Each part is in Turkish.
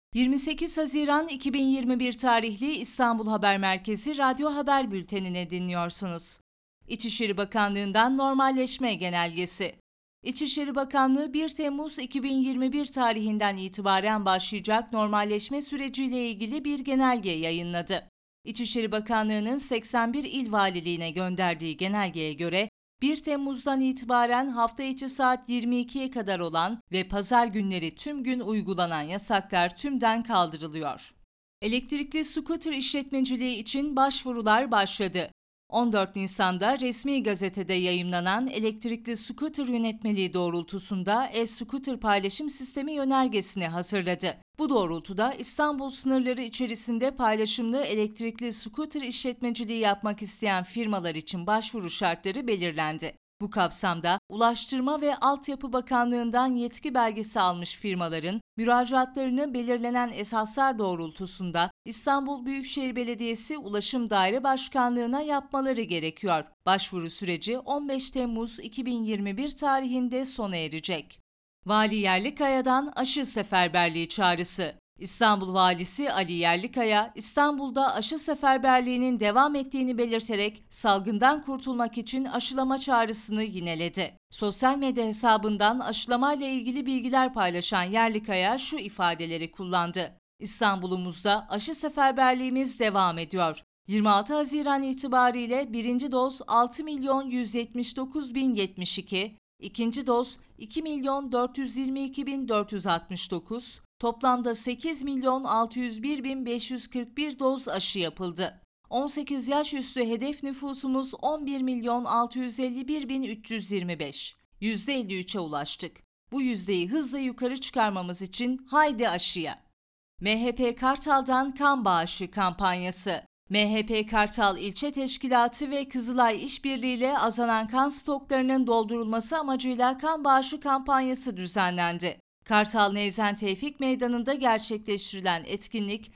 28 Haziran 2021 tarihli İstanbul Haber Merkezi Radyo Haber Bülteni'ni dinliyorsunuz. İçişleri Bakanlığı'ndan normalleşme genelgesi. İçişleri Bakanlığı 1 Temmuz 2021 tarihinden itibaren başlayacak normalleşme süreciyle ilgili bir genelge yayınladı. İçişleri Bakanlığı'nın 81 il valiliğine gönderdiği genelgeye göre 1 Temmuz'dan itibaren hafta içi saat 22'ye kadar olan ve pazar günleri tüm gün uygulanan yasaklar tümden kaldırılıyor. Elektrikli scooter işletmeciliği için başvurular başladı. 14 Nisan'da resmi gazetede yayımlanan elektrikli scooter yönetmeliği doğrultusunda e-scooter paylaşım sistemi yönergesini hazırladı. Bu doğrultuda İstanbul sınırları içerisinde paylaşımlı elektrikli scooter işletmeciliği yapmak isteyen firmalar için başvuru şartları belirlendi. Bu kapsamda Ulaştırma ve Altyapı Bakanlığı'ndan yetki belgesi almış firmaların müracaatlarını belirlenen esaslar doğrultusunda İstanbul Büyükşehir Belediyesi Ulaşım Daire Başkanlığı'na yapmaları gerekiyor. Başvuru süreci 15 Temmuz 2021 tarihinde sona erecek. Vali Yerlikaya'dan aşı seferberliği çağrısı. İstanbul Valisi Ali Yerlikaya, İstanbul'da aşı seferberliğinin devam ettiğini belirterek salgından kurtulmak için aşılama çağrısını yineledi. Sosyal medya hesabından aşılamayla ilgili bilgiler paylaşan Yerlikaya şu ifadeleri kullandı. İstanbul'umuzda aşı seferberliğimiz devam ediyor. 26 Haziran itibariyle birinci doz 6.179.072, ikinci doz 2.422.469, toplamda 8.601.541 doz aşı yapıldı. 18 yaş üstü hedef nüfusumuz 11.651.325. %53'e ulaştık. Bu yüzdeyi hızla yukarı çıkarmamız için haydi aşıya. MHP Kartal'dan kan bağışı kampanyası. MHP Kartal İlçe Teşkilatı ve Kızılay İşbirliği'yle azalan kan stoklarının doldurulması amacıyla kan bağışı kampanyası düzenlendi. Kartal Neyzen Tevfik Meydanı'nda gerçekleştirilen etkinlik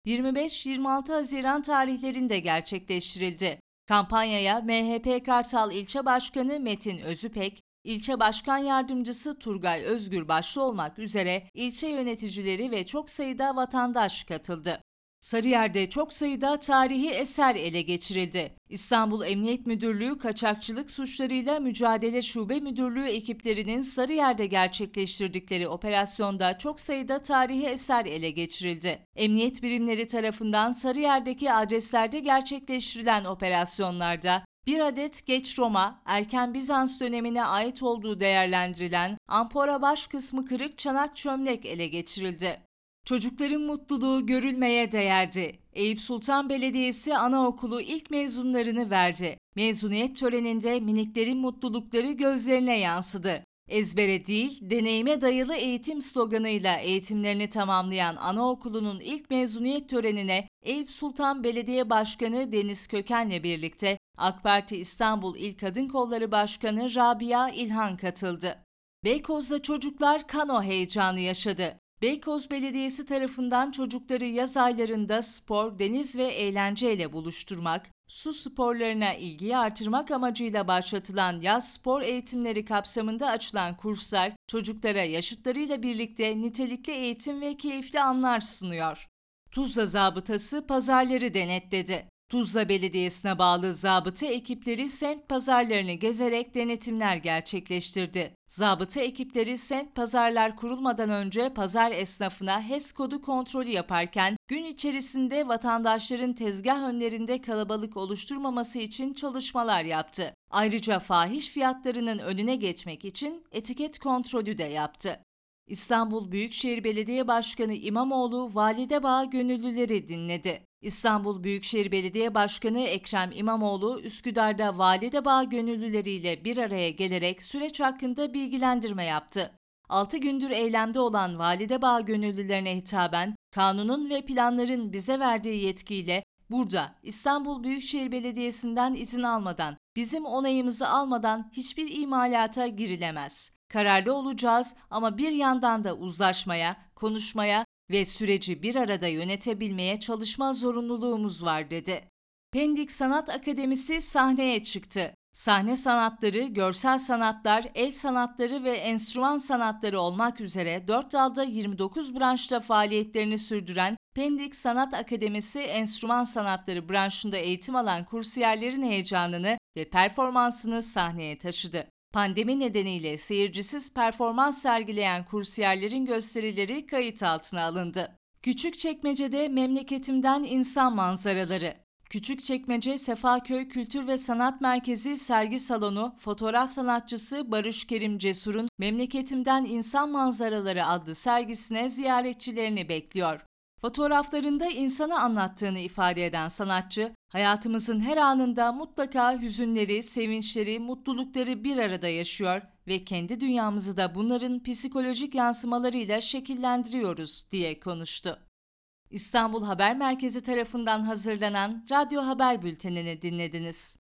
25-26 Haziran tarihlerinde gerçekleştirildi. Kampanyaya MHP Kartal İlçe Başkanı Metin Özüpek, İlçe Başkan Yardımcısı Turgay Özgür başta olmak üzere ilçe yöneticileri ve çok sayıda vatandaş katıldı. Sarıyer'de çok sayıda tarihi eser ele geçirildi. İstanbul Emniyet Müdürlüğü Kaçakçılık Suçlarıyla Mücadele Şube Müdürlüğü ekiplerinin Sarıyer'de gerçekleştirdikleri operasyonda çok sayıda tarihi eser ele geçirildi. Emniyet birimleri tarafından Sarıyer'deki adreslerde gerçekleştirilen operasyonlarda bir adet Geç Roma, erken Bizans dönemine ait olduğu değerlendirilen ampora baş kısmı kırık çanak çömlek ele geçirildi. Çocukların mutluluğu görülmeye değerdi. Eyüp Sultan Belediyesi Anaokulu ilk mezunlarını verdi. Mezuniyet töreninde miniklerin mutlulukları gözlerine yansıdı. Ezbere değil, deneyime dayalı eğitim sloganıyla eğitimlerini tamamlayan anaokulunun ilk mezuniyet törenine Eyüp Sultan Belediye Başkanı Deniz Köken'le birlikte AK Parti İstanbul İl Kadın Kolları Başkanı Rabia İlhan katıldı. Beykoz'da çocuklar kano heyecanı yaşadı. Beykoz Belediyesi tarafından çocukları yaz aylarında spor, deniz ve eğlenceyle buluşturmak, su sporlarına ilgiyi artırmak amacıyla başlatılan yaz spor eğitimleri kapsamında açılan kurslar, çocuklara yaşıtlarıyla birlikte nitelikli eğitim ve keyifli anlar sunuyor. Tuzla zabıtası pazarları denetledi. Tuzla Belediyesi'ne bağlı zabıta ekipleri semt pazarlarını gezerek denetimler gerçekleştirdi. Zabıta ekipleri semt pazarlar kurulmadan önce pazar esnafına HES kodu kontrolü yaparken gün içerisinde vatandaşların tezgah önlerinde kalabalık oluşturmaması için çalışmalar yaptı. Ayrıca fahiş fiyatlarının önüne geçmek için etiket kontrolü de yaptı. İstanbul Büyükşehir Belediye Başkanı İmamoğlu Validebağ gönüllüleri dinledi. İstanbul Büyükşehir Belediye Başkanı Ekrem İmamoğlu, Üsküdar'da Validebağ gönüllüleriyle bir araya gelerek süreç hakkında bilgilendirme yaptı. 6 gündür eylemde olan Validebağ gönüllülerine hitaben, kanunun ve planların bize verdiği yetkiyle burada İstanbul Büyükşehir Belediyesi'nden izin almadan, bizim onayımızı almadan hiçbir imalata girilemez. Kararlı olacağız ama bir yandan da uzlaşmaya, konuşmaya ve süreci bir arada yönetebilmeye çalışma zorunluluğumuz var dedi. Pendik Sanat Akademisi sahneye çıktı. Sahne sanatları, görsel sanatlar, el sanatları ve enstrüman sanatları olmak üzere 4 dalda 29 branşta faaliyetlerini sürdüren Pendik Sanat Akademisi enstrüman sanatları branşında eğitim alan kursiyerlerin heyecanını ve performansını sahneye taşıdı. Pandemi nedeniyle seyircisiz performans sergileyen kursiyerlerin gösterileri kayıt altına alındı. Küçükçekmece'de memleketimden insan manzaraları. Küçükçekmece Sefaköy Kültür ve Sanat Merkezi sergi salonu, fotoğraf sanatçısı Barış Kerim Cesur'un Memleketimden İnsan Manzaraları adlı sergisine ziyaretçilerini bekliyor. Fotoğraflarında insanı anlattığını ifade eden sanatçı, hayatımızın her anında mutlaka hüzünleri, sevinçleri, mutlulukları bir arada yaşıyor ve kendi dünyamızı da bunların psikolojik yansımalarıyla şekillendiriyoruz diye konuştu. İstanbul Haber Merkezi tarafından hazırlanan Radyo Haber Bülteni'ni dinlediniz.